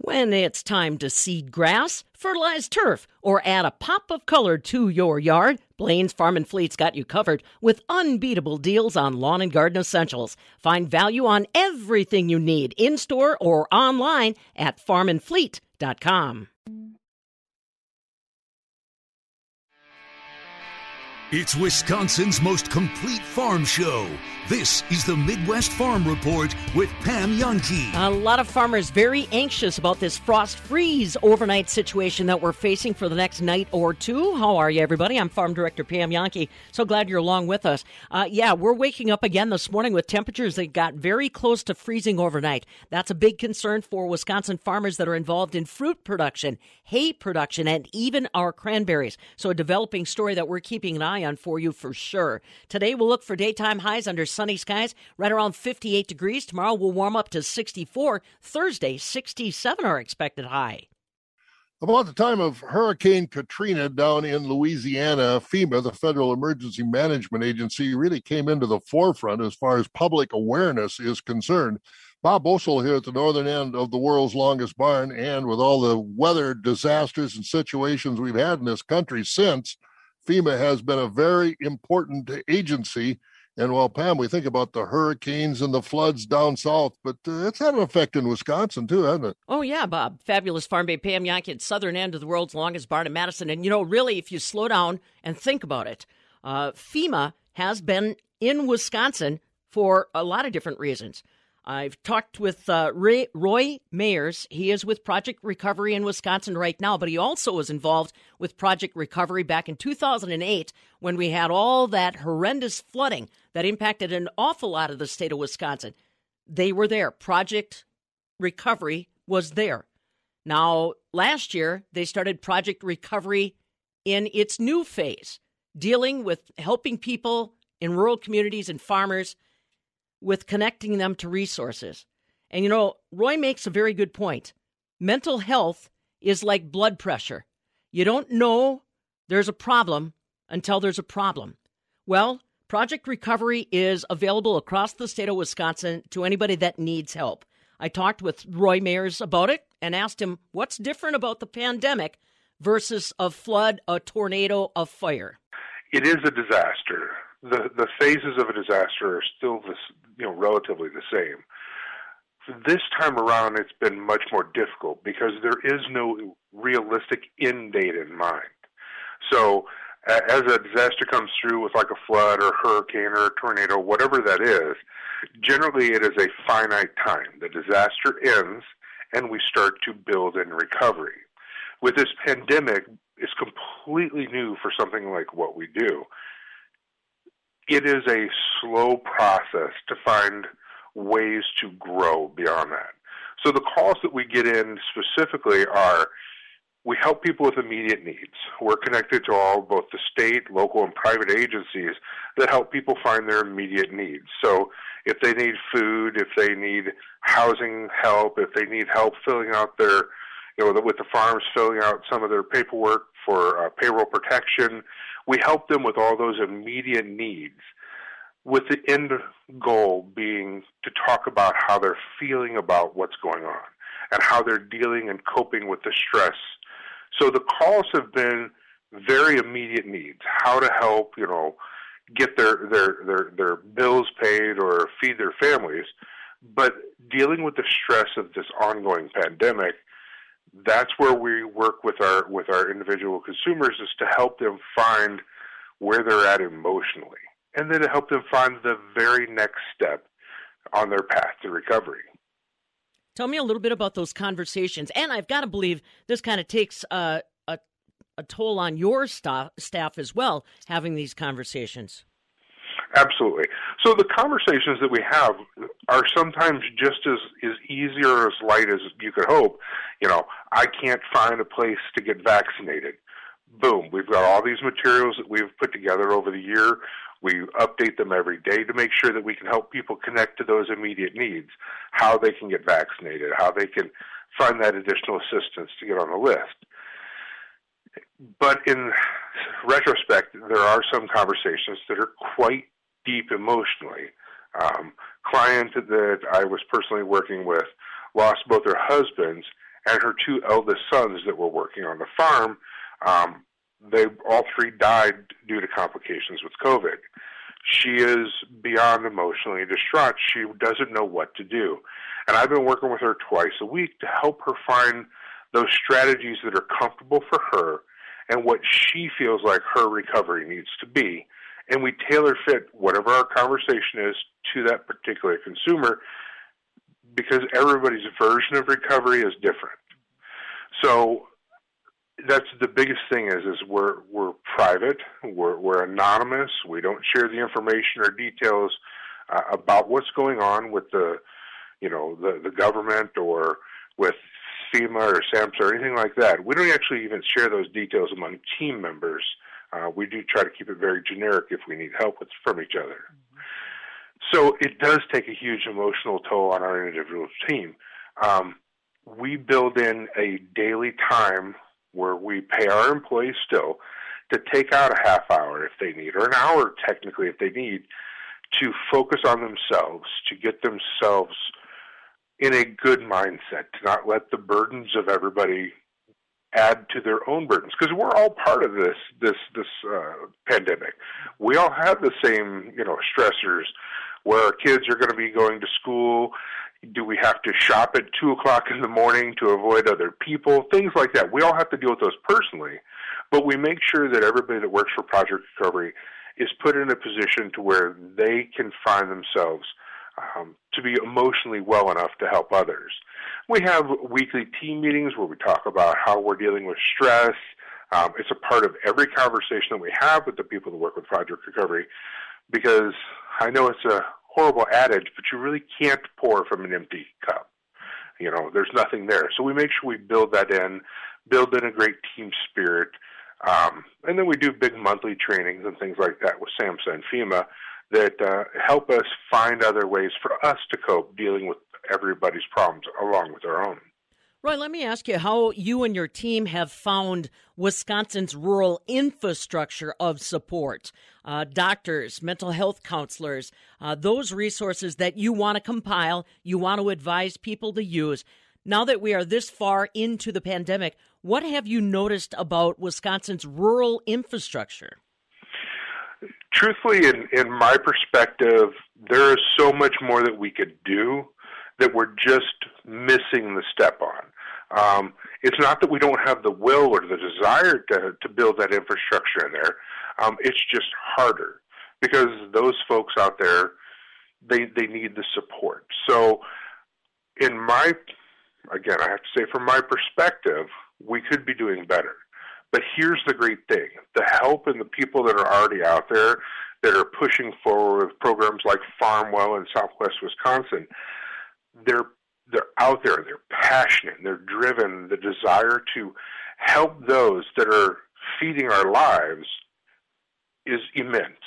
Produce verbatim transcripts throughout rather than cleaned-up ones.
When it's time to seed grass, fertilize turf, or add a pop of color to your yard, Blaine's Farm and Fleet's got you covered with unbeatable deals on lawn and garden essentials. Find value on everything you need in-store or online at farm and fleet dot com. It's Wisconsin's most complete farm show. This is the Midwest Farm Report with Pam Jahnke. A lot of farmers very anxious about this frost freeze overnight situation that we're facing for the next night or two. How are you, everybody? I'm Farm Director Pam Jahnke. So glad you're along with us. Uh, yeah, we're waking up again this morning with temperatures that got very close to freezing overnight. That's a big concern for Wisconsin farmers that are involved in fruit production, hay production, and even our cranberries. So a developing story that we're keeping an eye on for you for sure. Today we'll look for daytime highs under sunny skies, right around fifty-eight degrees. Tomorrow we'll warm up to sixty-four. Thursday, sixty-seven are expected high. About the time of Hurricane Katrina down in Louisiana, FEMA, the Federal Emergency Management Agency, really came into the forefront as far as public awareness is concerned. Bob Boesel here at the northern end of the world's longest barn, and with all the weather disasters and situations we've had in this country since, FEMA has been a very important agency. And while, Pam, we think about the hurricanes and the floods down south, but uh, it's had an effect in Wisconsin, too, hasn't it? Oh, yeah, Bob. Fabulous Farm Bay Pam Jahnke at southern end of the world's longest barn in Madison. And, you know, really, if you slow down and think about it, uh, FEMA has been in Wisconsin for a lot of different reasons. I've talked with uh, Ray, Roy Mayers. He is with Project Recovery in Wisconsin right now, but he also was involved with Project Recovery back in two thousand eight when we had all that horrendous flooding that impacted an awful lot of the state of Wisconsin. They were there. Project Recovery was there. Now, last year, they started Project Recovery in its new phase, dealing with helping people in rural communities and farmers with connecting them to resources. And, you know, Roy makes a very good point. Mental health is like blood pressure. You don't know there's a problem until there's a problem. Well, Project Recovery is available across the state of Wisconsin to anybody that needs help. I talked with Roy Mayers about it and asked him what's different about the pandemic versus a flood, a tornado, a fire. It is a disaster. The the phases of a disaster are still this, you know, relatively the same. This time around, it's been much more difficult because there is no realistic end date in mind. So uh, as a disaster comes through with like a flood or hurricane or a tornado, whatever that is, generally it is a finite time. The disaster ends and we start to build in recovery. With this pandemic, it's completely new for something like what we do. It is a slow process to find ways to grow beyond that. So the calls that we get in specifically are, we help people with immediate needs. We're connected to all, both the state, local, and private agencies that help people find their immediate needs. So if they need food, if they need housing help, if they need help filling out their, you know, with the farms filling out some of their paperwork for uh, payroll protection, we help them with all those immediate needs, with the end goal being to talk about how they're feeling about what's going on and how they're dealing and coping with the stress. So the calls have been very immediate needs, how to help, you know, get their, their, their, their bills paid or feed their families. But dealing with the stress of this ongoing pandemic, that's where we work with our with our individual consumers, is to help them find where they're at emotionally, and then to help them find the very next step on their path to recovery. Tell me a little bit about those conversations. And I've got to believe this kind of takes uh, a, a toll on your staff, staff as well, having these conversations. Absolutely. So the conversations that we have are sometimes just as, as easy or as light as you could hope. You know, I can't find a place to get vaccinated. Boom, we've got all these materials that we've put together over the year. We update them every day to make sure that we can help people connect to those immediate needs, how they can get vaccinated, how they can find that additional assistance to get on the list. But in retrospect, there are some conversations that are quite deep emotionally. Um, client that I was personally working with lost both their husbands and her two eldest sons that were working on the farm, um, they all three died due to complications with COVID. She is beyond emotionally distraught. She doesn't know what to do. And I've been working with her twice a week to help her find those strategies that are comfortable for her and what she feels like her recovery needs to be. And we tailor fit whatever our conversation is to that particular consumer, because everybody's version of recovery is different. So that's the biggest thing is, is we're, we're private, we're, we're anonymous, we don't share the information or details uh, about what's going on with the, you know, the, the government or with FEMA or SAMHSA or anything like that. We don't actually even share those details among team members. Uh, we do try to keep it very generic if we need help with, from each other. Mm-hmm. So it does take a huge emotional toll on our individual team. Um, we build in a daily time where we pay our employees still to take out a half hour if they need, or an hour technically if they need, to focus on themselves, to get themselves in a good mindset, to not let the burdens of everybody add to their own burdens, because we're all part of this this this uh, pandemic. We all have the same, you know, stressors. Where our kids are going to be going to school, do we have to shop at two o'clock in the morning to avoid other people? Things like that. We all have to deal with those personally, but we make sure that everybody that works for Project Recovery is put in a position to where they can find themselves um, to be emotionally well enough to help others. We have weekly team meetings where we talk about how we're dealing with stress. Um, it's a part of every conversation that we have with the people that work with Project Recovery, because I know it's a horrible adage, but you really can't pour from an empty cup. You know, there's nothing there. So we make sure we build that in, build in a great team spirit, um, and then we do big monthly trainings and things like that with SAMHSA and FEMA that uh, help us find other ways for us to cope dealing with everybody's problems along with our own. Roy, let me ask you how you and your team have found Wisconsin's rural infrastructure of support, uh, doctors, mental health counselors, uh, those resources that you want to compile, you want to advise people to use. Now that we are this far into the pandemic, what have you noticed about Wisconsin's rural infrastructure? Truthfully, in, in my perspective, there is so much more that we could do that we're just missing the step on. Um, it's not that we don't have the will or the desire to, to build that infrastructure in there. Um, it's just harder because those folks out there, they they need the support. So in my, again, I have to say from my perspective, we could be doing better. But here's the great thing. The help and the people that are already out there that are pushing forward with programs like FarmWell in Southwest Wisconsin, they're they're out there, they're passionate, they're driven, the desire to help those that are feeding our lives is immense.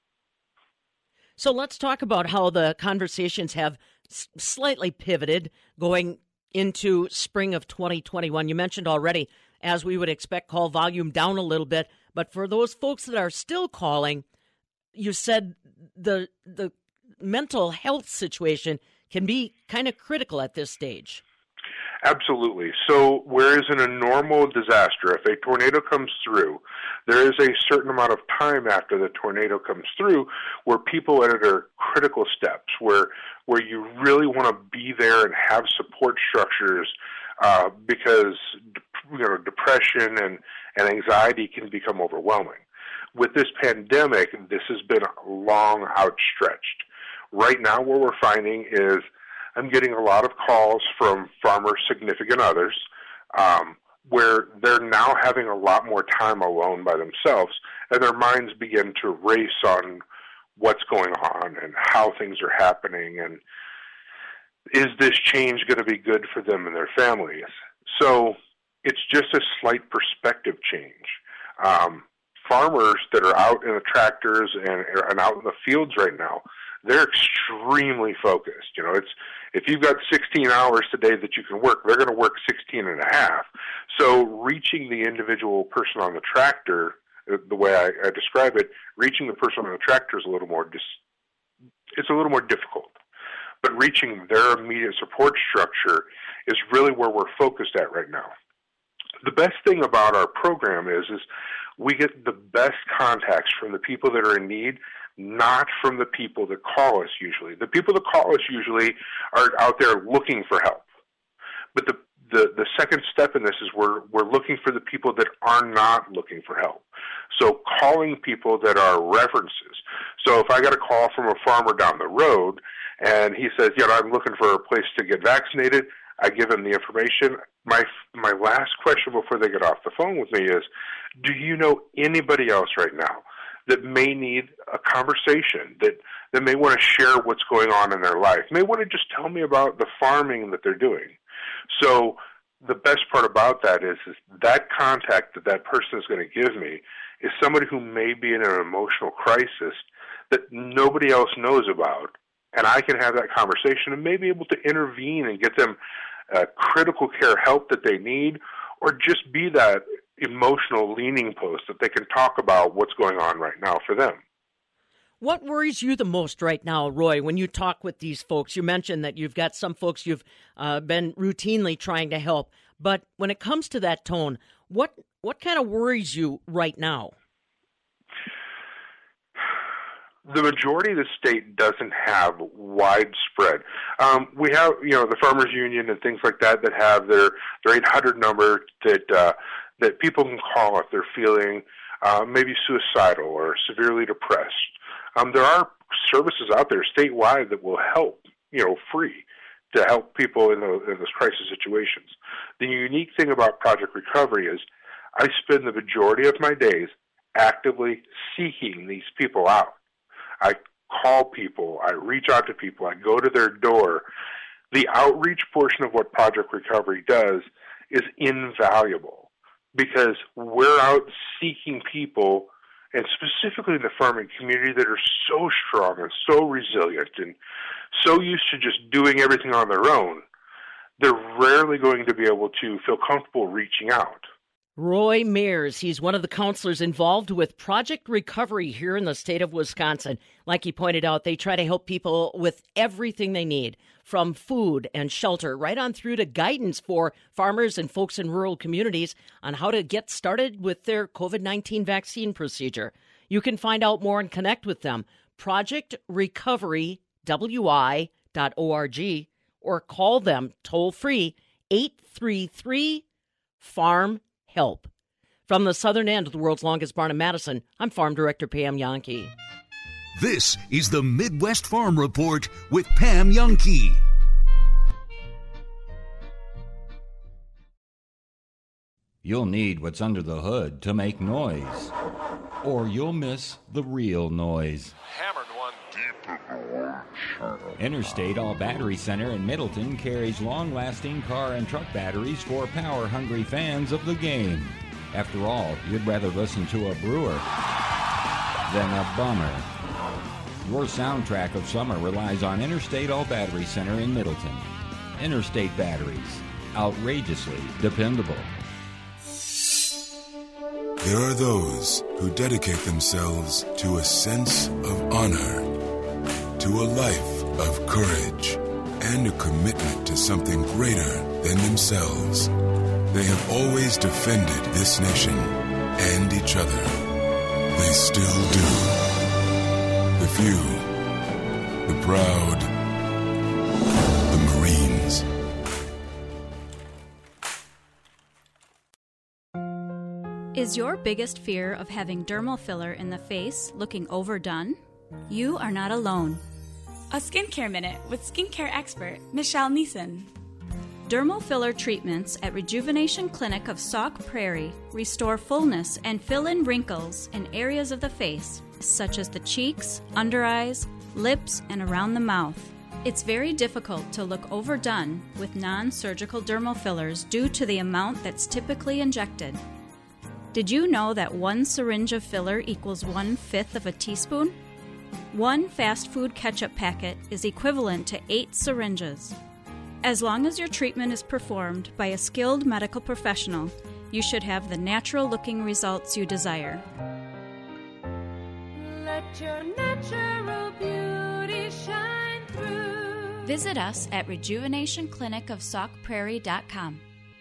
So let's talk about how the conversations have s- slightly pivoted going into spring of twenty twenty-one. You mentioned already, as we would expect, call volume down a little bit. But for those folks that are still calling, you said the the mental health situation can be kind of critical at this stage. Absolutely. So whereas in a normal disaster, if a tornado comes through, there is a certain amount of time after the tornado comes through where people are at their critical steps, where where you really want to be there and have support structures uh, because you know depression and, and anxiety can become overwhelming. With this pandemic, this has been long outstretched. Right now what we're finding is I'm getting a lot of calls from farmers' significant others um, where they're now having a lot more time alone by themselves, and their minds begin to race on what's going on and how things are happening, and is this change going to be good for them and their families? So it's just a slight perspective change. Um, farmers that are out in the tractors and, and out in the fields right now, they're extremely focused. You know, it's if you've got sixteen hours today that you can work, they're going to work sixteen and a half. So reaching the individual person on the tractor, the way I, I describe it, reaching the person on the tractor is a little more dis- it's a little more difficult. but reaching their immediate support structure is really where we're focused at right now. The best thing about our program is, is we get the best contacts from the people that are in need, not from the people that call us usually. The people that call us usually are out there looking for help. But the, the, the second step in this is we're, we're looking for the people that are not looking for help. So calling people that are references. So if I got a call from a farmer down the road and he says, you know, I'm looking for a place to get vaccinated, I give him the information. My my last question before they get off the phone with me is, do you know anybody else right now that may need a conversation, that, that may want to share what's going on in their life, may want to just tell me about the farming that they're doing? So the best part about that is, is that contact that that person is going to give me is somebody who may be in an emotional crisis that nobody else knows about, and I can have that conversation and may be able to intervene and get them uh, critical care help that they need, or just be that emotional leaning post that they can talk about what's going on right now for them. What worries you the most right now, Roy, when you talk with these folks? You mentioned that you've got some folks you've uh, been routinely trying to help, but when it comes to that tone, what what kind of worries you right now? The majority of the state doesn't have widespread. Um, we have, you know, the Farmers Union and things like that that have their, their eight hundred number that uh, that people can call if they're feeling uh, maybe suicidal or severely depressed. Um, there are services out there statewide that will help, you know, free to help people in, the, in those crisis situations. The unique thing about Project Recovery is I spend the majority of my days actively seeking these people out. I call people, I reach out to people, I go to their door. The outreach portion of what Project Recovery does is invaluable because we're out seeking people, and specifically in the farming community, that are so strong and so resilient and so used to just doing everything on their own. They're rarely going to be able to feel comfortable reaching out. Roy Mears, he's one of the counselors involved with Project Recovery here in the state of Wisconsin. Like he pointed out, they try to help people with everything they need, from food and shelter, right on through to guidance for farmers and folks in rural communities on how to get started with their COVID nineteen vaccine procedure. You can find out more and connect with them, project recovery w i dot org, or call them toll-free, eight three three, farm help. From the southern end of the world's longest barn in Madison, I'm Farm Director Pam Jahnke. This is the Midwest Farm Report with Pam Jahnke. You'll need what's under the hood to make noise, or you'll miss the real noise. Hammered one deep in the windshield. Interstate All Battery Center in Middleton carries long-lasting car and truck batteries for power-hungry fans of the game. After all, you'd rather listen to a brewer than a bummer. Your soundtrack of summer relies on Interstate All Battery Center in Middleton. Interstate Batteries. Outrageously dependable. There are those who dedicate themselves to a sense of honor, to a life of courage, and a commitment to something greater than themselves. They have always defended this nation and each other. They still do. The few, the proud, the Marines. Is your biggest fear of having dermal filler in the face looking overdone? You are not alone. A Skincare Minute with skincare expert Michelle Neeson. Dermal filler treatments at Rejuvenation Clinic of Sauk Prairie restore fullness and fill in wrinkles in areas of the face, such as the cheeks, under eyes, lips, and around the mouth. It's very difficult to look overdone with non-surgical dermal fillers due to the amount that's typically injected. Did you know that one syringe of filler equals one-fifth of a teaspoon? One fast food ketchup packet is equivalent to eight syringes. As long as your treatment is performed by a skilled medical professional, you should have the natural-looking results you desire. Let your natural beauty shine through. Visit us at rejuvenation clinic of sauk prairie dot com.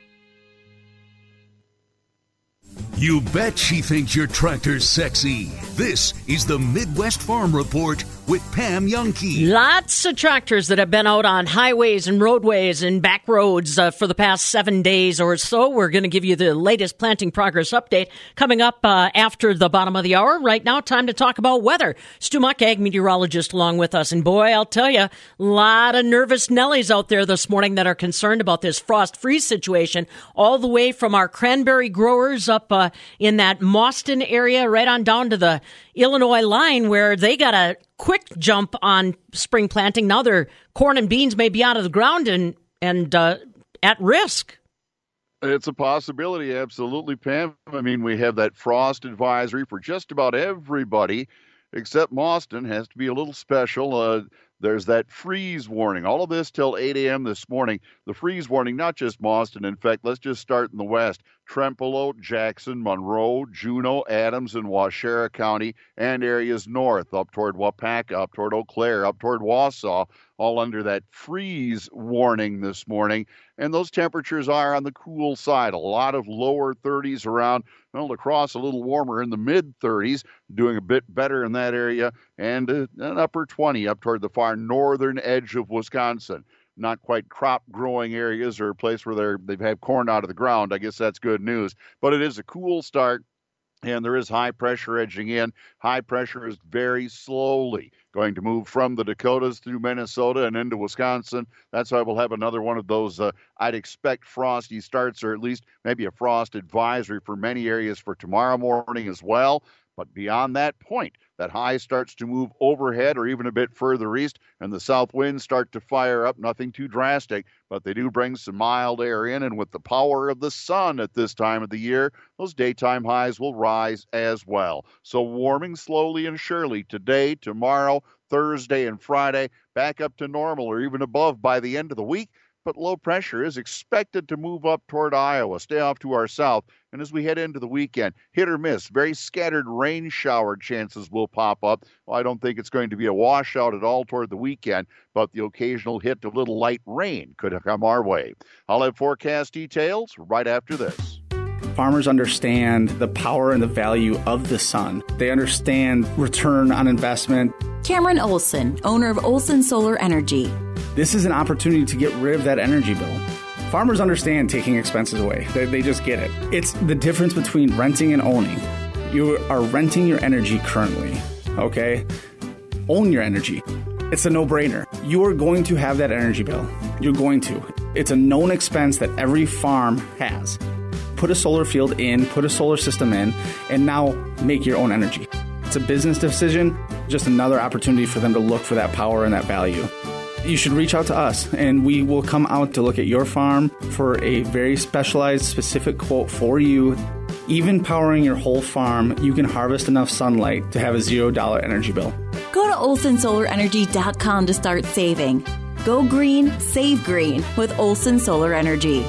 You bet she thinks your tractor's sexy. This is the Midwest Farm Report with Pam Jahnke. Lots of tractors that have been out on highways and roadways and back roads uh, for the past seven days or so. We're going to give you the latest planting progress update coming up uh, after the bottom of the hour. Right now, time to talk about weather. Stu Muck, ag meteorologist, along with us. And boy, I'll tell you, a lot of nervous Nellies out there this morning that are concerned about this frost freeze situation, all the way from our cranberry growers up uh, in that Mauston area right on down to the Illinois line, where they got a quick jump on spring planting. Now their corn and beans may be out of the ground and, and uh, at risk. It's a possibility, absolutely, Pam. I mean, we have that frost advisory for just about everybody, except Mauston has to be a little special. Uh, there's that freeze warning. All of this till eight a.m. this morning. The freeze warning, not just Mauston. In fact, let's just start in the west. Trempealeau, Jackson, Monroe, Juneau, Adams, and Waushara County, and areas north, up toward Waupaca, up toward Eau Claire, up toward Wausau, all under that freeze warning this morning. And those temperatures are on the cool side. A lot of lower thirties around. Well, La Crosse a little warmer in the mid thirties, doing a bit better in that area, and uh, an upper twenty up toward the far northern edge of Wisconsin. Not quite crop growing areas or a place where they're, they've had corn out of the ground. I guess that's good news. But it is a cool start, and there is high pressure edging in. High pressure is very slowly going to move from the Dakotas through Minnesota and into Wisconsin. That's why we'll have another one of those, uh, I'd expect frosty starts, or at least maybe a frost advisory for many areas for tomorrow morning as well. But beyond that point, that high starts to move overhead or even a bit further east, and the south winds start to fire up. Nothing too drastic, but they do bring some mild air in, and with the power of the sun at this time of the year, those daytime highs will rise as well. So warming slowly and surely today, tomorrow, Thursday, and Friday, back up to normal or even above by the end of the week. But low pressure is expected to move up toward Iowa, stay off to our south. And as we head into the weekend, hit or miss, very scattered rain shower chances will pop up. Well, I don't think it's going to be a washout at all toward the weekend, but the occasional hit of little light rain could come our way. I'll have forecast details right after this. Farmers understand the power and the value of the sun. They understand return on investment. Cameron Olson, owner of Olson Solar Energy. This is an opportunity to get rid of that energy bill. Farmers understand taking expenses away. They, they just get it. It's the difference between renting and owning. You are renting your energy currently, okay? Own your energy. It's a no-brainer. You are going to have that energy bill. You're going to. It's a known expense that every farm has. Put a solar field in, put a solar system in, and now make your own energy. It's a business decision, just another opportunity for them to look for that power and that value. You should reach out to us, and we will come out to look at your farm for a very specialized, specific quote for you. Even powering your whole farm, you can harvest enough sunlight to have a zero dollar energy bill. Go to olson solar energy dot com to start saving. Go green, save green with Olson Solar Energy.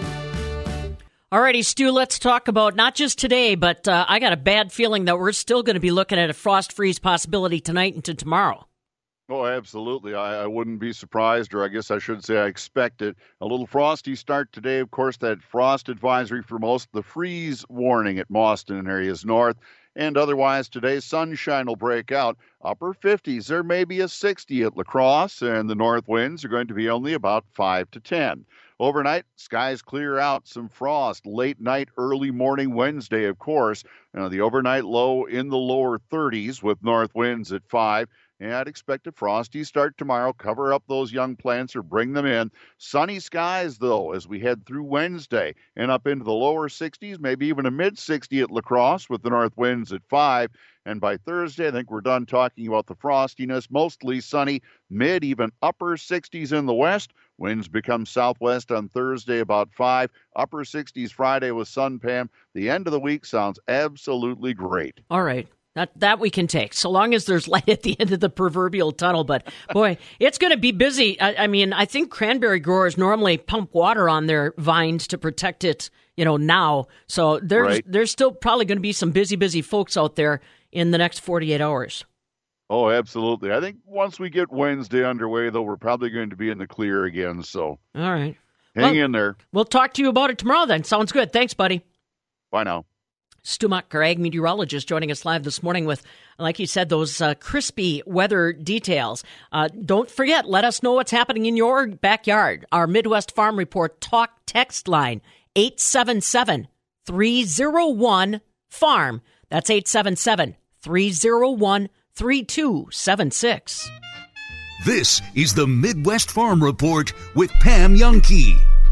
Alrighty, Stu, let's talk about not just today, but uh, I got a bad feeling that we're still going to be looking at a frost freeze possibility tonight into tomorrow. Oh, absolutely. I, I wouldn't be surprised, or I guess I should say I expect it. A little frosty start today. Of course, that frost advisory for most, the freeze warning at Mauston and areas north. And otherwise, today, sunshine will break out. Upper fifties, there may be a sixty at La Crosse, and the north winds are going to be only about five to ten. Overnight, skies clear out, some frost. Late night, early morning Wednesday, of course. Uh, the overnight low in the lower thirties with north winds at five. And I'd expect a frosty start tomorrow. Cover up those young plants or bring them in. Sunny skies, though, as we head through Wednesday and up into the lower sixties, maybe even a mid sixty at La Crosse with the north winds at five. And by Thursday, I think we're done talking about the frostiness. Mostly sunny, mid, even upper sixties in the west. Winds become southwest on Thursday about five. Upper sixties Friday with sun, Pam. The end of the week sounds absolutely great. All right. That, that we can take, so long as there's light at the end of the proverbial tunnel. But, boy, it's going to be busy. I, I mean, I think cranberry growers normally pump water on their vines to protect it, you know, now. So there's, right. there's still probably going to be some busy, busy folks out there in the next forty-eight hours. Oh, absolutely. I think once we get Wednesday underway, though, we're probably going to be in the clear again. So, all right. Hang well, in there. We'll talk to you about it tomorrow then. Sounds good. Thanks, buddy. Bye now. Stu Mucker, ag meteorologist, joining us live this morning with, like you said, those uh, crispy weather details. Uh, don't forget, let us know what's happening in your backyard. Our Midwest Farm Report talk text line, eight seven seven, three oh one, farm. That's eight seven seven, three oh one, three two seven six. This is the Midwest Farm Report with Pam Jahnke.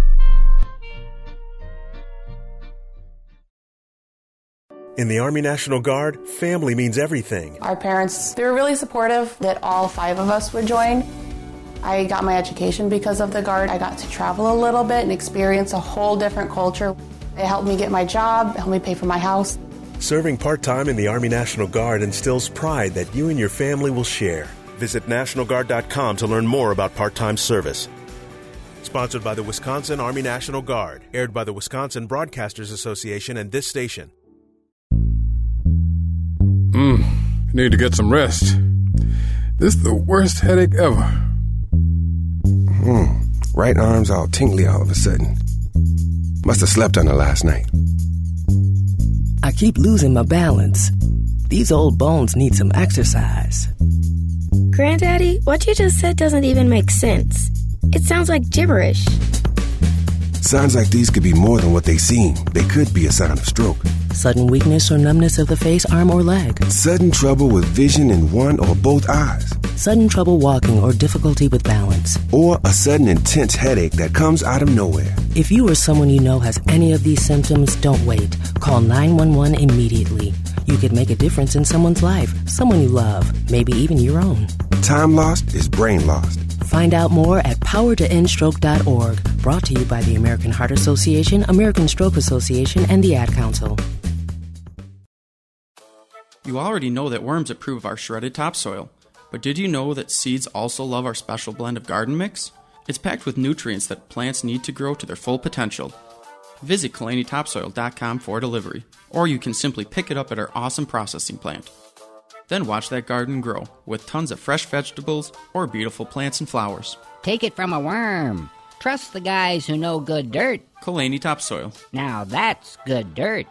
In the Army National Guard, family means everything. Our parents, they were really supportive that all five of us would join. I got my education because of the Guard. I got to travel a little bit and experience a whole different culture. It helped me get my job, it helped me pay for my house. Serving part-time in the Army National Guard instills pride that you and your family will share. Visit National Guard dot com to learn more about part-time service. Sponsored by the Wisconsin Army National Guard. Aired by the Wisconsin Broadcasters Association and this station. Mmm, need to get some rest. This is the worst headache ever. Hmm, right arm's all tingly all of a sudden. Must have slept on it last night. I keep losing my balance. These old bones need some exercise. Granddaddy, what you just said doesn't even make sense. It sounds like gibberish. Signs like these could be more than what they seem. They could be a sign of stroke. Sudden weakness or numbness of the face, arm, or leg. Sudden trouble with vision in one or both eyes. Sudden trouble walking or difficulty with balance. Or a sudden intense headache that comes out of nowhere. If you or someone you know has any of these symptoms, don't wait. Call nine one one immediately. You could make a difference in someone's life, someone you love, maybe even your own. Time lost is brain lost. Find out more at power to end stroke dot org. Brought to you by the American Heart Association, American Stroke Association, and the Ad Council. You already know that worms approve of our shredded topsoil. But did you know that seeds also love our special blend of garden mix? It's packed with nutrients that plants need to grow to their full potential. Visit Kalani Topsoil dot com for delivery, or you can simply pick it up at our awesome processing plant. Then watch that garden grow with tons of fresh vegetables or beautiful plants and flowers. Take it from a worm. Trust the guys who know good dirt. Kalani Topsoil. Now that's good dirt.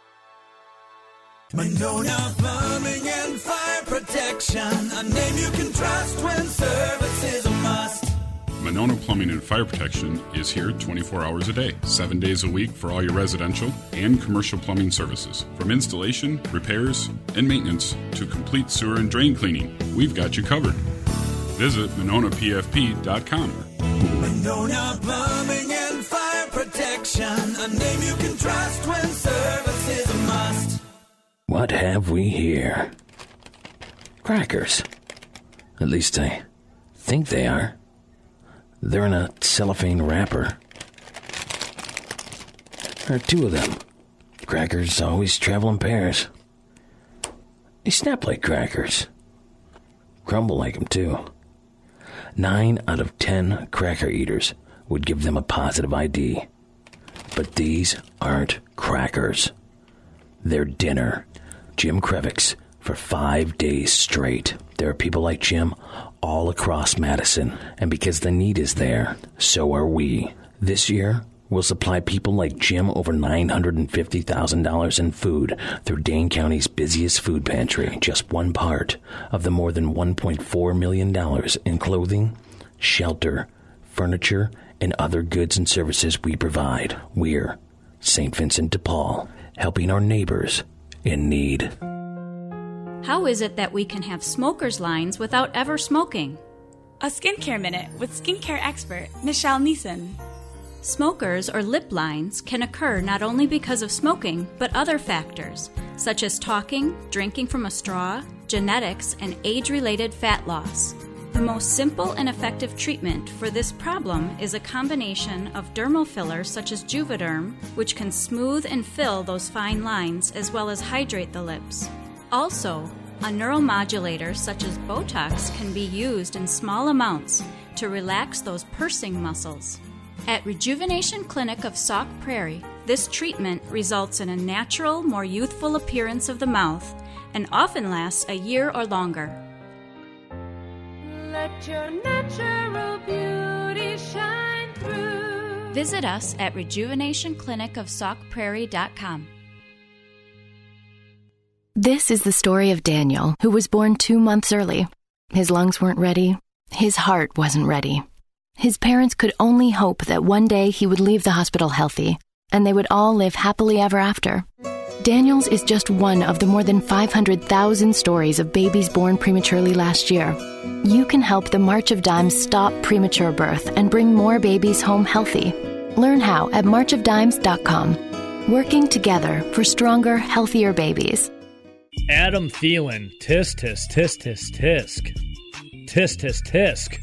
Monona Plumbing and Fire Protection, a name you can trust when service is a must. Monona Plumbing and Fire Protection is here twenty-four hours a day, seven days a week for all your residential and commercial plumbing services. From installation, repairs, and maintenance to complete sewer and drain cleaning, we've got you covered. Visit Monona P F P dot com. Monona Plumbing and Fire Protection, a name you can trust when service is a must. What have we here? Crackers. At least I think they are. They're in a cellophane wrapper. There are two of them. Crackers always travel in pairs. They snap like crackers. Crumble like them, too. Nine out of ten cracker eaters would give them a positive I D. But these aren't crackers. They're dinner. Jim Krevix for five days straight. There are people like Jim all across Madison, and because the need is there, so are we. This year, we'll supply people like Jim over nine hundred fifty thousand dollars in food through Dane County's busiest food pantry, just one part of the more than one point four million dollars in clothing, shelter, furniture, and other goods and services we provide. We're Saint Vincent de Paul, helping our neighbors in need. How is it that we can have smokers' lines without ever smoking? A skincare minute with skincare expert Michelle Neeson. Smokers or lip lines can occur not only because of smoking, but other factors, such as talking, drinking from a straw, genetics, and age-related fat loss. The most simple and effective treatment for this problem is a combination of dermal fillers such as Juvederm, which can smooth and fill those fine lines as well as hydrate the lips. Also, a neuromodulator such as Botox can be used in small amounts to relax those pursing muscles. At Rejuvenation Clinic of Sauk Prairie, this treatment results in a natural, more youthful appearance of the mouth and often lasts a year or longer. Let your natural beauty shine through. Visit us at rejuvenation clinic of sauk prairie dot com. This is the story of Daniel, who was born two months early. His lungs weren't ready. His heart wasn't ready. His parents could only hope that one day he would leave the hospital healthy, and they would all live happily ever after. Daniel's is just one of the more than five hundred thousand stories of babies born prematurely last year. You can help the March of Dimes stop premature birth and bring more babies home healthy. Learn how at march of dimes dot com. Working together for stronger, healthier babies. Adam Thielen, tisk, tisk, tisk, tisk, tisk. Tisk, tisk, tisk.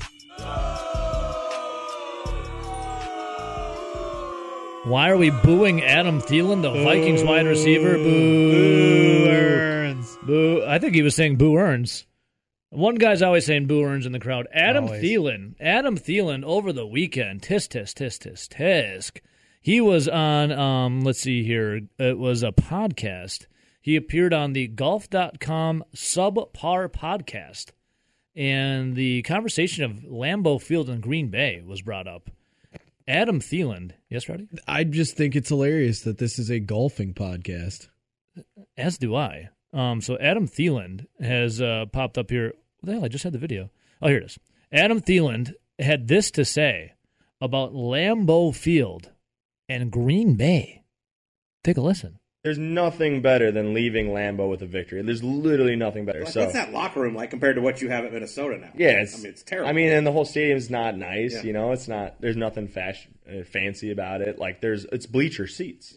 Why are we booing Adam Thielen, the Boo. Vikings wide receiver? Boo. Boo Earns. Boo. I think he was saying Boo Earns. One guy's always saying Boo Earns in the crowd. Adam always. Thielen. Adam Thielen over the weekend. Tisk, tisk, tisk, tisk, tisk. He was on, um, let's see here, it was a podcast. He appeared on the golf dot com Subpar podcast, and the conversation of Lambeau Field in Green Bay was brought up. Adam Thielen. Yes, Roddy? I just think it's hilarious that this is a golfing podcast. As do I. Um, so Adam Thielen has uh, popped up here. What the hell? I just had the video. Oh, here it is. Adam Thielen had this to say about Lambeau Field and Green Bay. Take a listen. There's nothing better than leaving Lambeau with a victory. There's literally nothing better. Like, so, what's that locker room like compared to what you have at Minnesota now? Yeah, it's, I mean, it's terrible. I mean, and the whole stadium's not nice. Yeah. You know, it's not. There's nothing fashion, uh, fancy about it. Like there's, it's bleacher seats.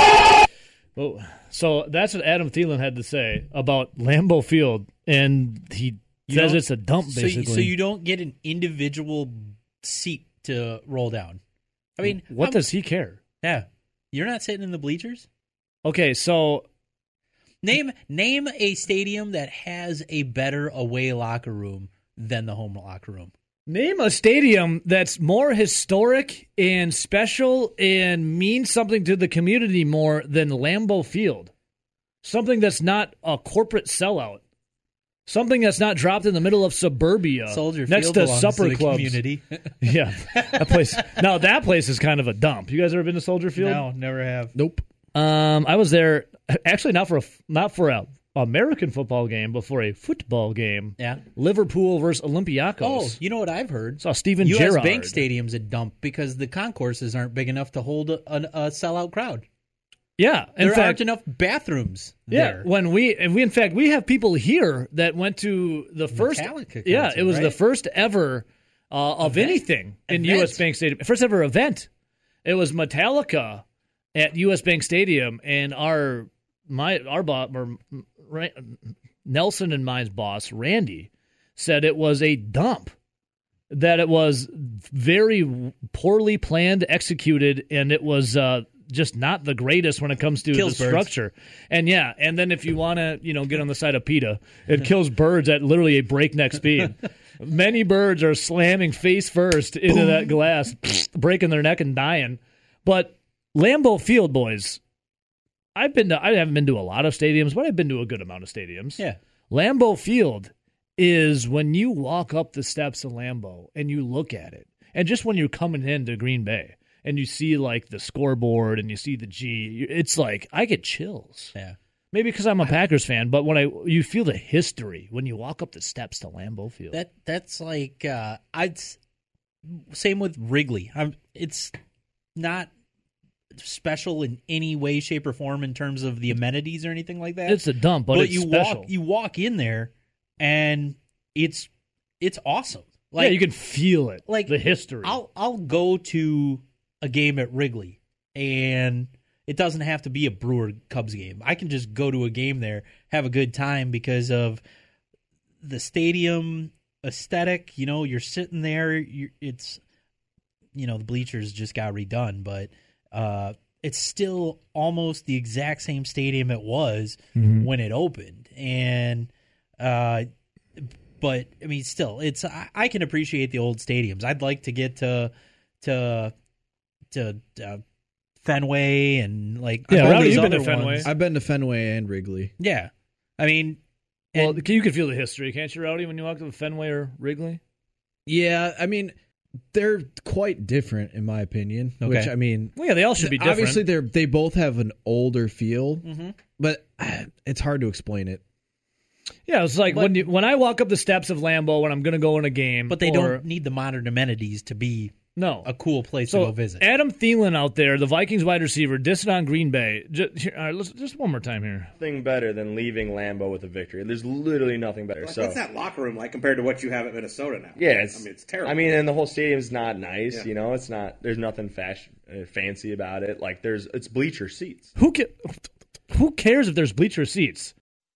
Well, so that's what Adam Thielen had to say about Lambeau Field, and he You says don't- it's a dump. so Basically, you, so you don't get an individual seat to roll down. I mean, what I'm- does he care? Yeah, you're not sitting in the bleachers. Okay, so Name name a stadium that has a better away locker room than the home locker room. name a stadium that's more historic and special and means something to the community more than Lambeau Field. Something that's not a corporate sellout. Something that's not dropped in the middle of suburbia Soldier next Field to belongs supper to the clubs. community. Yeah, that place. Now that place is kind of a dump. You guys ever been to Soldier Field? No, never have. Nope. Um, I was there actually not for a not for a American football game, but for a football game. Yeah. Liverpool versus Olympiacos. Oh, you know what I've heard? Saw Steven U S Gerrard. Bank Stadium's a dump because the concourses aren't big enough to hold a, a, a sellout crowd. Yeah, in there fact, aren't enough bathrooms. Yeah, there. when we and we in fact we have people here that went to the first. Metallica yeah, concert, it was right? the first ever uh, of Event? anything in Event? U S Bank Stadium. First ever event. It was Metallica at U S Bank Stadium, and our my our boss, Nelson and mine's boss, Randy, said it was a dump. That it was very poorly planned, executed, and it was. Uh, just not the greatest when it comes to Kills the birds. structure. And yeah, and then if you want to, you know, get on the side of PETA, it kills birds at literally a breakneck speed. Many birds are slamming face first into Boom. that glass, breaking their neck and dying. But Lambeau Field, boys, I've been to, I haven't been to a lot of stadiums, but I've been to a good amount of stadiums. Yeah. Lambeau Field is when you walk up the steps of Lambeau and you look at it. And just when you're coming into Green Bay, and you see, like, the scoreboard and you see the G, it's like, I get chills. Yeah. Maybe because I'm a Packers fan, but when I you feel the history when you walk up the steps to Lambeau Field. That that's like uh, I'd same with Wrigley. I'm, it's not special in any way, shape, or form in terms of the amenities or anything like that. It's a dump, but, it's you special. walk you walk in there and it's it's awesome. Like yeah, you can feel it, like the history. I'll I'll go to a game at Wrigley, and it doesn't have to be a Brewer Cubs game. I can just go to a game there, have a good time because of the stadium aesthetic. You know, you're sitting there. You're, it's, you know, the bleachers just got redone, but uh, it's still almost the exact same stadium it was Mhm. when it opened. And, uh, but I mean, still, it's I, I can appreciate the old stadiums. I'd like to get to to to uh, Fenway and like Yeah, all Rowdy, these you've been other to Fenway. ones. I've been to Fenway and Wrigley. Yeah, I mean, well, you can feel the history, can't you, Rowdy, when you walk to Fenway or Wrigley? Yeah, I mean, they're quite different in my opinion. Okay. Which I mean, well, yeah, they all should be different. Obviously, they're they both have an older feel, Mm-hmm. but uh, it's hard to explain it. Yeah, it's like But- when you, when I walk up the steps of Lambeau when I'm going to go in a game. But they or, don't need the modern amenities to be no. a cool place So to go visit. Adam Thielen out there, the Vikings wide receiver, dissed on Green Bay. Just, here, all right, let's, just one more time here. Nothing better than leaving Lambeau with a victory. There's literally nothing better. Like, so what's that locker room like compared to what you have at Minnesota now? yeah, it's, I mean, it's terrible. I mean, and the whole stadium's not nice. Yeah. You know, it's not. There's nothing fashion, uh, fancy about it. Like there's, it's bleacher seats. Who ca- Who cares if there's bleacher seats?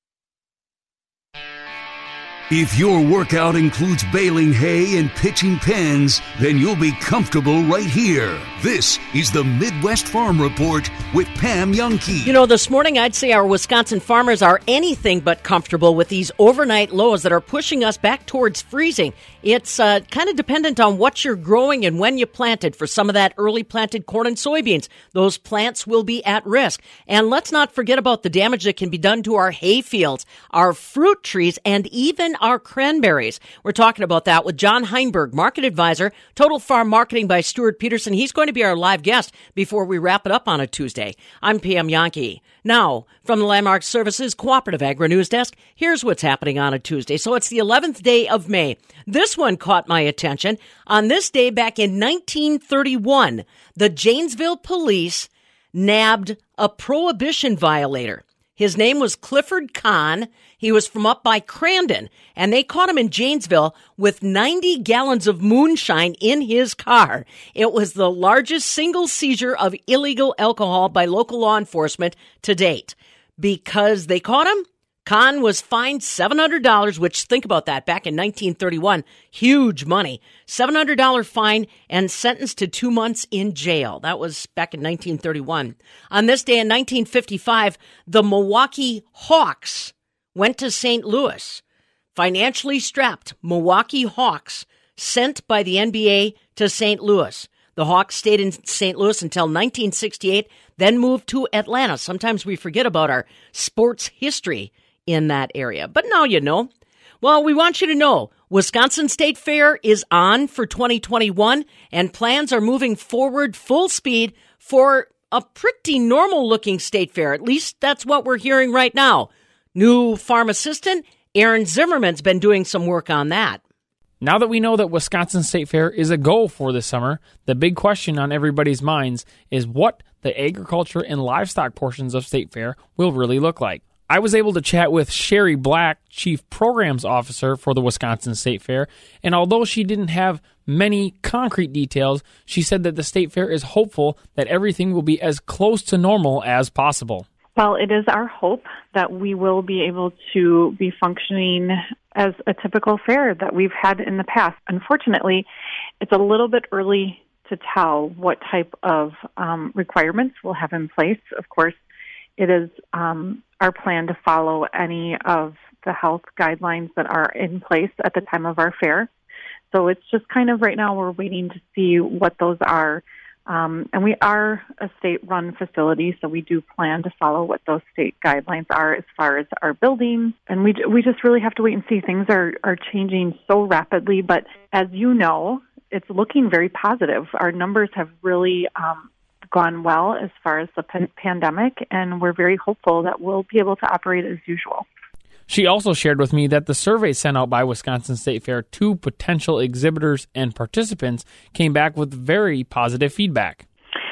If your workout includes baling hay and pitching pens, then you'll be comfortable right here. This is the Midwest Farm Report with Pam Youngkey. You know, this morning I'd say our Wisconsin farmers are anything but comfortable with these overnight lows that are pushing us back towards freezing. It's uh, kind of dependent on what you're growing and when you planted. For some of that early planted corn and soybeans, those plants will be at risk. And let's not forget about the damage that can be done to our hay fields, our fruit trees, and even our cranberries. We're talking about that with John Heinberg, Market Advisor, Total Farm Marketing by Stuart Peterson. He's going to be our live guest before we wrap it up on a Tuesday. I'm Pam Youngkey. Now, from the Landmark Services Cooperative Agri-News Desk, here's what's happening on a Tuesday. So it's the eleventh day of May. This one caught my attention. On this day back in nineteen thirty-one, the Janesville police nabbed a prohibition violator. His name was Clifford Kahn. He was from up by Crandon, and they caught him in Janesville with ninety gallons of moonshine in his car. It was the largest single seizure of illegal alcohol by local law enforcement to date. Because they caught him, Kahn was fined seven hundred dollars, which, think about that, back in nineteen thirty-one, huge money. seven hundred dollars fine and sentenced to two months in jail. That was back in nineteen thirty-one. On this day in nineteen fifty-five, the Milwaukee Hawks went to Saint Louis. Financially strapped Milwaukee Hawks sent by the N B A to Saint Louis. The Hawks stayed in Saint Louis until nineteen sixty-eight, then moved to Atlanta. Sometimes we forget about our sports history in that area. But now you know. Well, we want you to know Wisconsin State Fair is on for twenty twenty-one, and plans are moving forward full speed for a pretty normal-looking state fair. At least that's what we're hearing right now. New farm assistant Aaron Zimmerman's been doing some work on that. Now that we know that Wisconsin State Fair is a go for this summer, the big question on everybody's minds is what the agriculture and livestock portions of State Fair will really look like. I was able to chat with Sherry Black, Chief Programs Officer for the Wisconsin State Fair, and although she didn't have many concrete details, she said that the State Fair is hopeful that everything will be as close to normal as possible. Well, it is our hope that we will be able to be functioning as a typical fair that we've had in the past. Unfortunately, it's a little bit early to tell what type of um, requirements we'll have in place. Of course, it is um, our plan to follow any of the health guidelines that are in place at the time of our fair. So it's just kind of right now we're waiting to see what those are. Um, and we are a state-run facility, so we do plan to follow what those state guidelines are as far as our buildings. And we we just really have to wait and see. Things are, are changing so rapidly, but as you know, it's looking very positive. Our numbers have really um, gone well as far as the pan- pandemic, and we're very hopeful that we'll be able to operate as usual. She also shared with me that the survey sent out by Wisconsin State Fair to potential exhibitors and participants came back with very positive feedback.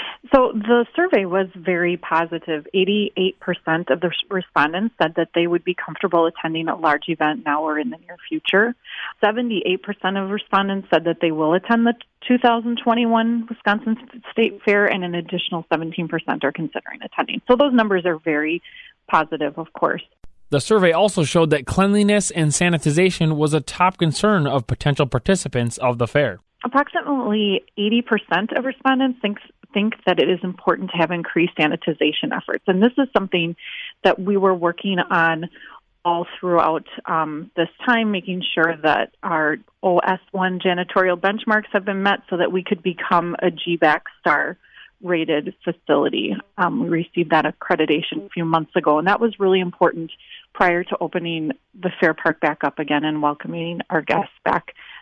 So the survey was very positive. eighty-eight percent of the respondents said that they would be comfortable attending a large event now or in the near future. seventy-eight percent of respondents said that they will attend the two thousand twenty-one Wisconsin State Fair, and an additional seventeen percent are considering attending. So those numbers are very positive, of course. The survey also showed that cleanliness and sanitization was a top concern of potential participants of the fair. Approximately eighty percent of respondents think, think that it is important to have increased sanitization efforts. And this is something that we were working on all throughout um, this time, making sure that our O S one janitorial benchmarks have been met so that we could become a G B A C star rated facility. Um, we received that accreditation a few months ago, and that was really important prior to opening the Fair Park back up again and welcoming our guests back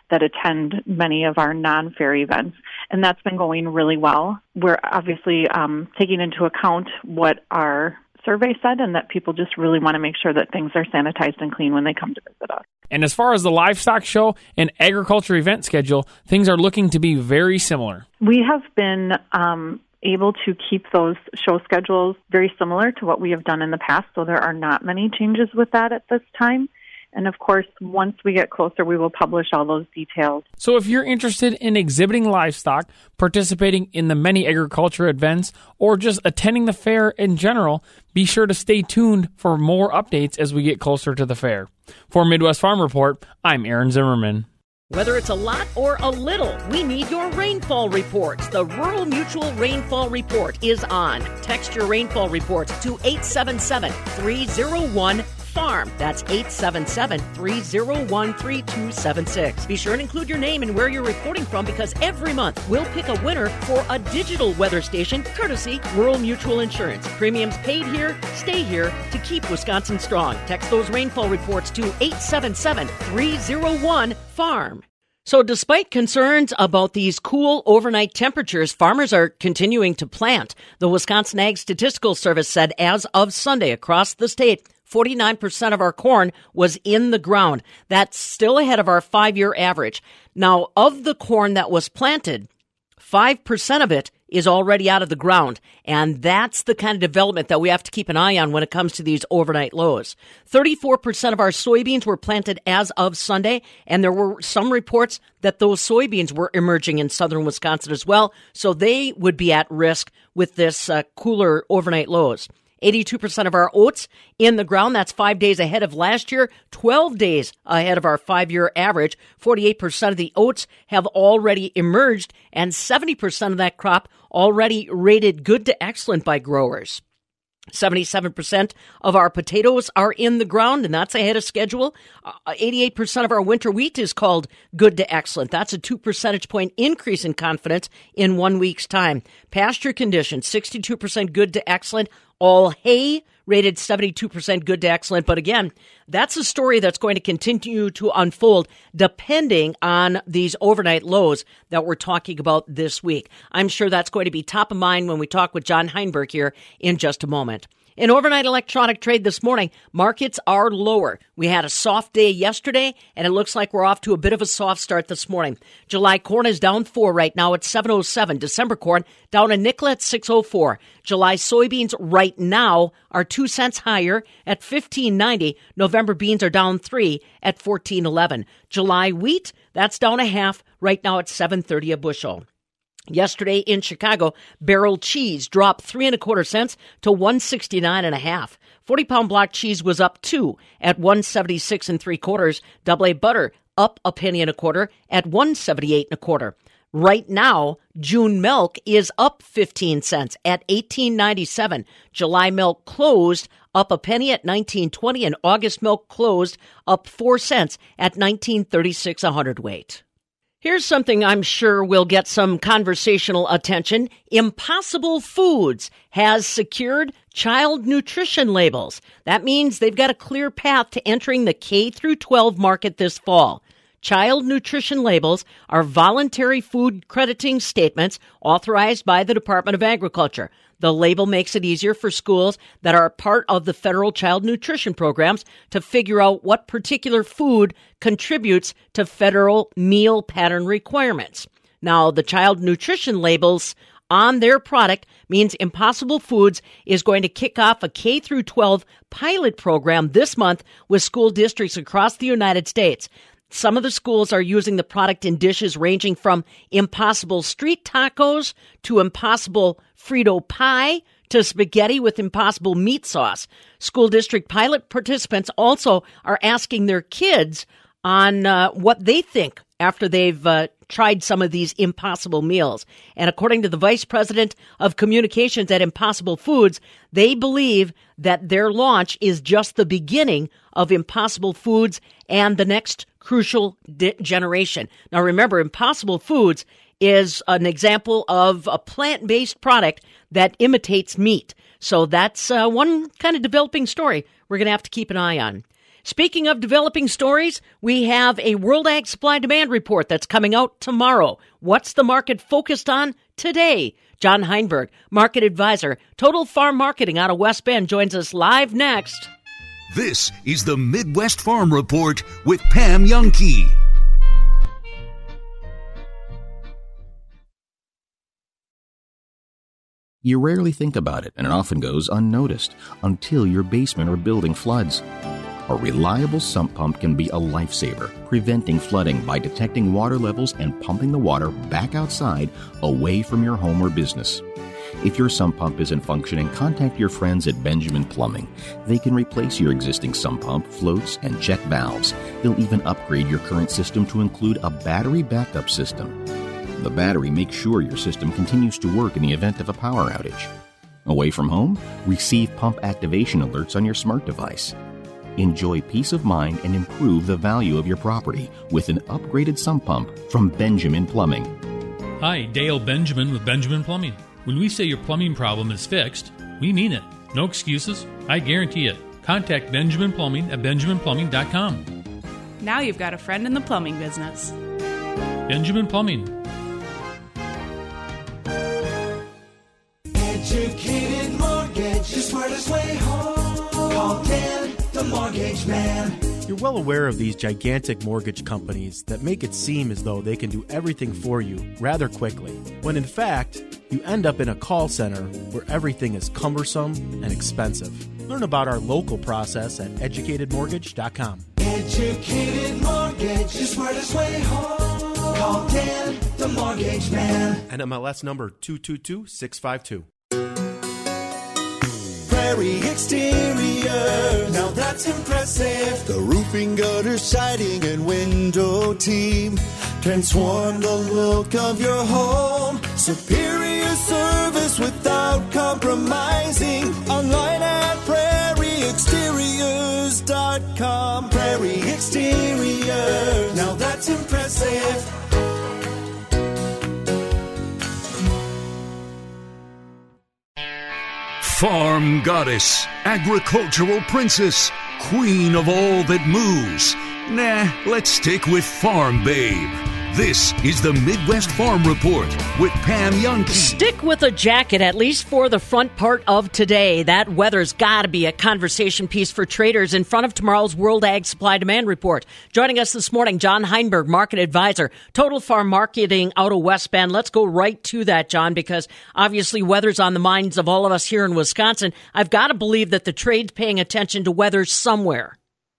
that attend many of our non-fair events. And that's been going really well. We're obviously um, taking into account what our survey said, and that people just really want to make sure that things are sanitized and clean when they come to visit us. And as far as the livestock show and agriculture event schedule, things are looking to be very similar. We have been um, able to keep those show schedules very similar to what we have done in the past, so there are not many changes with that at this time. And of course, once we get closer, we will publish all those details. So if you're interested in exhibiting livestock, participating in the many agriculture events, or just attending the fair in general, be sure to stay tuned for more updates as we get closer to the fair. For Midwest Farm Report, I'm Aaron Zimmerman. Whether it's a lot or a little, we need your rainfall reports. The Rural Mutual Rainfall Report is on. Text your rainfall reports to eight seven seven, three zero one, farm. That's eight seven seven, three zero one, three two seven six. Be sure and include your name and where you're reporting from, because every month we'll pick a winner for a digital weather station courtesy Rural Mutual Insurance. Premiums paid here, stay here to keep Wisconsin strong. Text those rainfall reports to eight seven seven, three zero one, farm. So despite concerns about these cool overnight temperatures, farmers are continuing to plant. The Wisconsin Ag Statistical Service said as of Sunday across the state, forty-nine percent of our corn was in the ground. That's still ahead of our five-year average. Now, of the corn that was planted, five percent of it is already out of the ground, and that's the kind of development that we have to keep an eye on when it comes to these overnight lows. thirty-four percent of our soybeans were planted as of Sunday, and there were some reports that those soybeans were emerging in southern Wisconsin as well, so they would be at risk with this uh, cooler overnight lows. eighty-two percent of our oats in the ground. That's five days ahead of last year, twelve days ahead of our five-year average. forty-eight percent of the oats have already emerged, and seventy percent of that crop already rated good to excellent by growers. seventy-seven percent of our potatoes are in the ground, and that's ahead of schedule. Uh, eighty-eight percent of our winter wheat is called good to excellent. That's a two percentage point increase in confidence in one week's time. Pasture conditions, sixty-two percent good to excellent. All hay rated seventy-two percent good to excellent. But again, that's a story that's going to continue to unfold depending on these overnight lows that we're talking about this week. I'm sure that's going to be top of mind when we talk with John Heinberg here in just a moment. In overnight electronic trade this morning, markets are lower. We had a soft day yesterday, and it looks like we're off to a bit of a soft start this morning. July corn is down four right now at seven oh seven. December corn down a nickel at six oh four. July soybeans right now are two cents higher at fifteen ninety. November beans are down three at fourteen eleven. July wheat, that's down a half right now at seven thirty a bushel. Yesterday in Chicago, barrel cheese dropped three and a quarter cents to one sixty-nine and a half. forty pound block cheese was up two at one seventy-six and three quarters. Double A butter up a penny and a quarter at one seventy-eight and a quarter. Right now, June milk is up fifteen cents at eighteen ninety-seven. July milk closed up a penny at nineteen twenty, and August milk closed up four cents at nineteen thirty-six a hundredweight. Here's something I'm sure will get some conversational attention. Impossible Foods has secured child nutrition labels. That means they've got a clear path to entering the K through twelve market this fall. Child nutrition labels are voluntary food crediting statements authorized by the Department of Agriculture. The label makes it easier for schools that are part of the federal child nutrition programs to figure out what particular food contributes to federal meal pattern requirements. Now, the child nutrition labels on their product means Impossible Foods is going to kick off a K through twelve pilot program this month with school districts across the United States. Some of the schools are using the product in dishes ranging from Impossible street tacos to Impossible Frito pie to spaghetti with Impossible meat sauce. School district pilot participants also are asking their kids on uh, what they think after they've uh, tried some of these Impossible meals. And according to the vice president of communications at Impossible Foods, they believe that their launch is just the beginning of Impossible Foods and the next crucial di- generation. Now remember, Impossible Foods is an example of a plant-based product that imitates meat. So that's uh, one kind of developing story we're going to have to keep an eye on. Speaking of developing stories, we have a World Ag Supply Demand Report that's coming out tomorrow. What's the market focused on today? John Heinberg, market advisor, Total Farm Marketing out of West Bend, joins us live next. This is the Midwest Farm Report with Pam Youngkey. You rarely think about it, and it often goes unnoticed until your basement or building floods. A reliable sump pump can be a lifesaver, preventing flooding by detecting water levels and pumping the water back outside, away from your home or business. If your sump pump isn't functioning, contact your friends at Benjamin Plumbing. They can replace your existing sump pump, floats, and check valves. They'll even upgrade your current system to include a battery backup system. The battery makes sure your system continues to work in the event of a power outage. Away from home, receive pump activation alerts on your smart device. Enjoy peace of mind and improve the value of your property with an upgraded sump pump from Benjamin Plumbing. Hi, Dale Benjamin with Benjamin Plumbing. When we say your plumbing problem is fixed, we mean it. No excuses. I guarantee it. Contact Benjamin Plumbing at benjamin plumbing dot com. Now you've got a friend in the plumbing business. Benjamin Plumbing. Educated Mortgage, the smartest way home. Call Dan, the Mortgage Man. You're well aware of these gigantic mortgage companies that make it seem as though they can do everything for you rather quickly, when in fact, you end up in a call center where everything is cumbersome and expensive. Learn about our local process at educated mortgage dot com. Educated Mortgage, the smartest way home. Call Dan, the Mortgage Man. N M L S number two two two six five two. Prairie Exterior, now that's impressive. The roofing, gutter, siding, and window team transform the look of your home. Superior service without compromising. Online at prairie exteriors dot com. Prairie Exterior, now that's impressive. Farm goddess, agricultural princess, queen of all that moves. Nah, let's stick with farm babe. This is the Midwest Farm Report with Pam Youngkey. Stick with a jacket, at least for the front part of today. That weather's got to be a conversation piece for traders in front of tomorrow's World Ag Supply Demand Report. Joining us this morning, John Heinberg, market advisor, Total Farm Marketing out of West Bend. Let's go right to that, John, because obviously weather's on the minds of all of us here in Wisconsin. I've got to believe that the trade's paying attention to weather somewhere.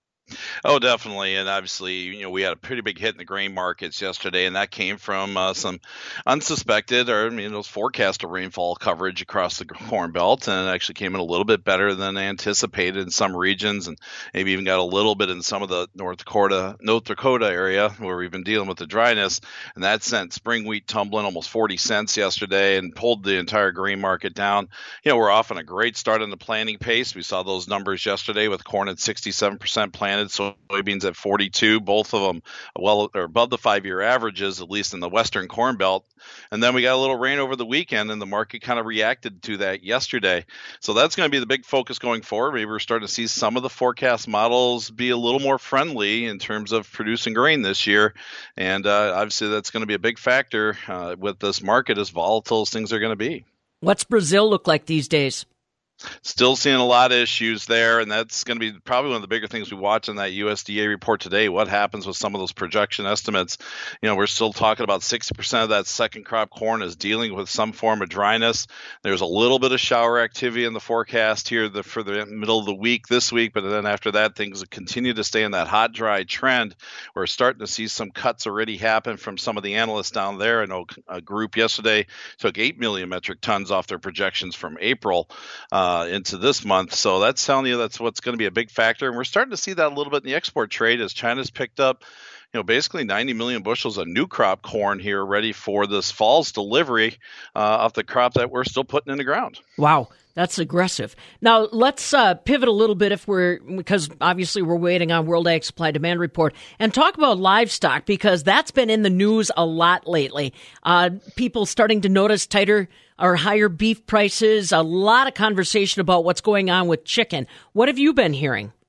Oh, definitely. And obviously, you know, we had a pretty big hit in the grain markets yesterday, and that came from uh, some unsuspected or, I mean, those forecast of rainfall coverage across the Corn Belt, and it actually came in a little bit better than anticipated in some regions, and maybe even got a little bit in some of the North Dakota, North Dakota area where we've been dealing with the dryness, and that sent spring wheat tumbling almost forty cents yesterday and pulled the entire grain market down. You know, we're off on a great start in the planting pace. We saw those numbers yesterday with corn at sixty-seven percent planted. Soybeans at forty-two, both of them well or above the five-year averages, at least in the Western Corn Belt. And then we got a little rain over the weekend, and the market kind of reacted to that yesterday. So that's going to be the big focus going forward. Maybe we're starting to see some of the forecast models be a little more friendly in terms of producing grain this year. And uh, obviously that's going to be a big factor uh, with this market, as volatile as things are going to be. What's Brazil look like these days? Still seeing a lot of issues there, and that's going to be probably one of the bigger things we watch in that U S D A report today. What happens with some of those projection estimates? You know, we're still talking about sixty percent of that second crop corn is dealing with some form of dryness. There's a little bit of shower activity in the forecast here the, for the middle of the week this week, but then after that, things continue to stay in that hot, dry trend. We're starting to see some cuts already happen from some of the analysts down there. I know a group yesterday took eight million metric tons off their projections from April. Uh, Uh, into this month. So that's telling you that's what's going to be a big factor. And we're starting to see that a little bit in the export trade as China's picked up, you know, basically ninety million bushels of new crop corn here ready for this fall's delivery uh, of the crop that we're still putting in the ground. Wow. That's aggressive. Now, let's uh, pivot a little bit if we're, because obviously we're waiting on World Ag Supply Demand Report, and talk about livestock, because that's been in the news a lot lately. Uh, people starting to notice tighter or higher beef prices, a lot of conversation about what's going on with chicken. What have you been hearing?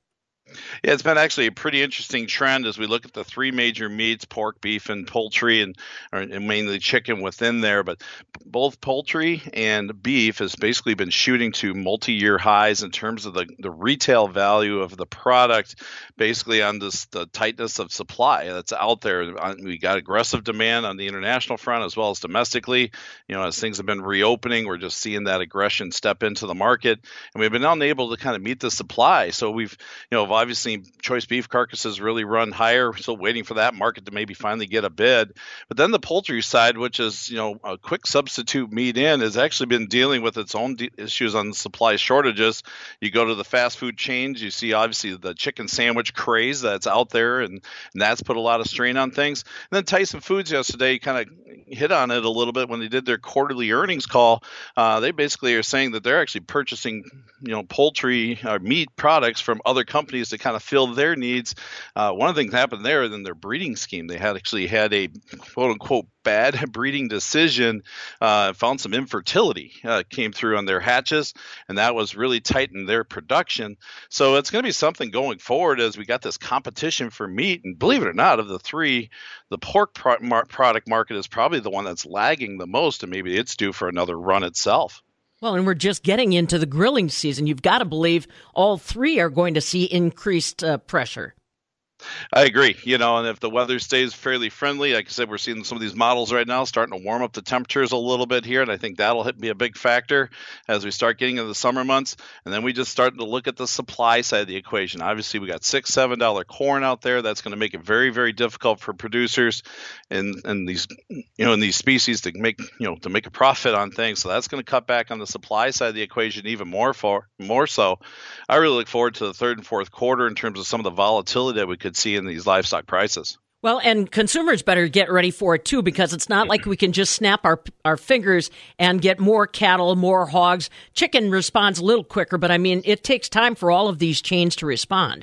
Yeah, it's been actually a pretty interesting trend as we look at the three major meats, pork, beef, and poultry, and, or, and mainly chicken within there. But both poultry and beef has basically been shooting to multi-year highs in terms of the, the retail value of the product, basically on this the tightness of supply that's out there. We got aggressive demand on the international front as well as domestically. You know, as things have been reopening, we're just seeing that aggression step into the market, and we've been unable to kind of meet the supply. So we've, you know, obviously choice beef carcasses really run higher. We're still waiting for that market to maybe finally get a bid. But then the poultry side, which is, you know, a quick substitute meat in, has actually been dealing with its own de- issues on supply shortages. You go to the fast food chains, you see obviously the chicken sandwich craze that's out there, and, and that's put a lot of strain on things. And then Tyson Foods yesterday kind of hit on it a little bit when they did their quarterly earnings call. Uh, they basically are saying that they're actually purchasing, you know, poultry or meat products from other companies to kind of fill their needs. Uh, one of the things that happened there in their breeding scheme, they had actually had a quote unquote bad breeding decision, uh, found some infertility uh, came through on their hatches, and that was really tightened their production. So it's going to be something going forward as we got this competition for meat. And believe it or not, of the three, the pork pro- mar- product market is probably the one that's lagging the most, and maybe it's due for another run itself. Well, and we're just getting into the grilling season. You've got to believe all three are going to see increased uh, pressure. I agree. You know, and if the weather stays fairly friendly, like I said, we're seeing some of these models right now starting to warm up the temperatures a little bit here, and I think that'll hit, be a big factor as we start getting into the summer months. And then we just start to look at the supply side of the equation. Obviously, we got six, seven dollar corn out there. That's going to make it very, very difficult for producers and and these, you know, in these species to make, you know, to make a profit on things. So that's going to cut back on the supply side of the equation even more for more so. I really look forward to the third and fourth quarter in terms of some of the volatility that we could see in these livestock prices. Well, and consumers better get ready for it too, because it's not like we can just snap our our fingers and get more cattle, more hogs. Chicken responds a little quicker, but I mean, it takes time for all of these chains to respond.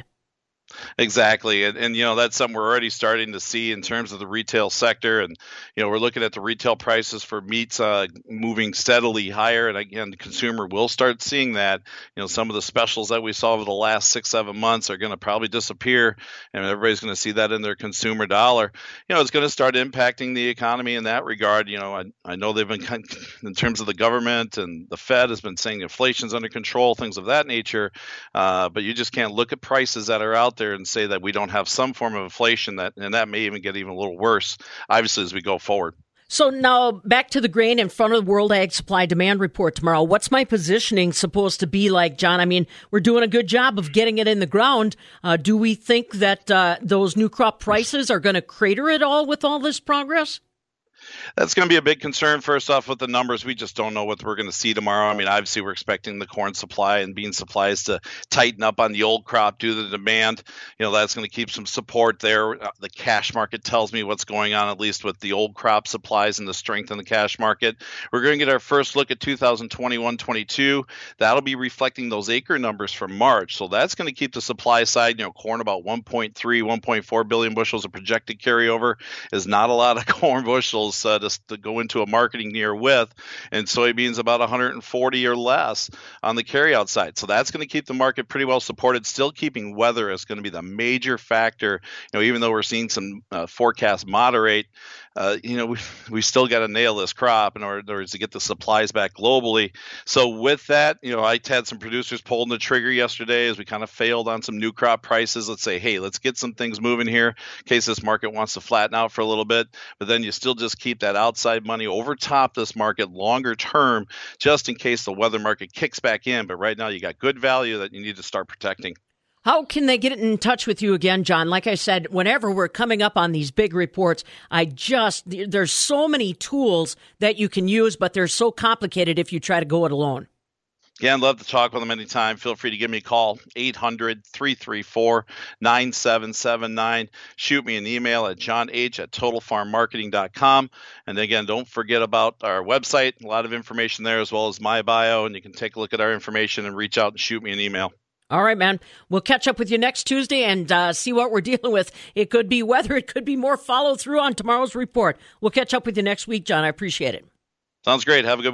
Exactly. And, and, you know, that's something we're already starting to see in terms of the retail sector. And, you know, we're looking at the retail prices for meats uh, moving steadily higher. And again, the consumer will start seeing that. You know, some of the specials that we saw over the last six, seven months are going to probably disappear. And everybody's going to see that in their consumer dollar. You know, it's going to start impacting the economy in that regard. You know, I, I know they've been, kind of, in terms of the government and the Fed has been saying inflation's under control, things of that nature. Uh, but you just can't look at prices that are out there and say that we don't have some form of inflation, that and that may even get even a little worse, obviously, as we go forward. So now back to the grain in front of the World Ag Supply Demand Report tomorrow. What's my positioning supposed to be like, John? I mean, we're doing a good job of getting it in the ground. Uh, do we think that uh, those new crop prices are going to crater it all with all this progress? That's going to be a big concern. First off, with the numbers, we just don't know what we're going to see tomorrow. I mean, obviously, we're expecting the corn supply and bean supplies to tighten up on the old crop due to the demand. You know, that's going to keep some support there. The cash market tells me what's going on, at least with the old crop supplies and the strength in the cash market. We're going to get our first look at two thousand twenty-one twenty-two. That'll be reflecting those acre numbers from March. So that's going to keep the supply side, you know, corn about one point three, one point four billion bushels of projected carryover is not a lot of corn bushels Uh, to, to go into a marketing year with, and soybeans about one hundred forty or less on the carryout side. So that's going to keep the market pretty well supported. Still keeping weather is going to be the major factor. You know, even though we're seeing some uh, forecasts moderate, uh, you know, we we still got to nail this crop in order, in order to get the supplies back globally. So with that, you know, I had some producers pulling the trigger yesterday as we kind of failed on some new crop prices. Let's say, hey, let's get some things moving here in case this market wants to flatten out for a little bit. But then you still just keep that outside money over top this market longer term, just in case the weather market kicks back in. But right now you got good value that you need to start protecting. How can they get in touch with you again, John? Like I said, whenever we're coming up on these big reports, I just, there's so many tools that you can use, but they're so complicated if you try to go it alone. Again, love to talk with them anytime. Feel free to give me a call, eight hundred, three three four, nine seven seven nine. Shoot me an email at john h at total farm marketing dot com. And again, don't forget about our website. A lot of information there, as well as my bio, and you can take a look at our information and reach out and shoot me an email. All right, man. We'll catch up with you next Tuesday and uh, see what we're dealing with. It could be weather. It could be more follow through on tomorrow's report. We'll catch up with you next week, John. I appreciate it. Sounds great. Have a good week.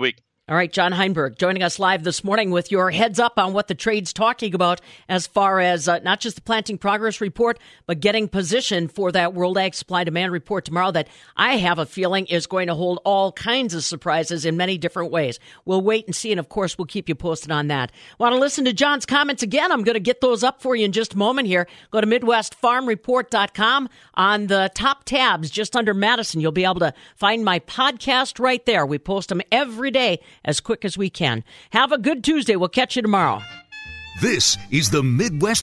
All right, John Heinberg joining us live this morning with your heads up on what the trade's talking about as far as uh, not just the planting progress report, but getting positioned for that World Ag Supply Demand report tomorrow that I have a feeling is going to hold all kinds of surprises in many different ways. We'll wait and see, and of course, we'll keep you posted on that. Want to listen to John's comments again? I'm going to get those up for you in just a moment here. Go to midwest farm report dot com. On the top tabs, just under Madison, you'll be able to find my podcast right there. We post them every day as quick as we can. Have a good Tuesday. We'll catch you tomorrow. This is the Midwest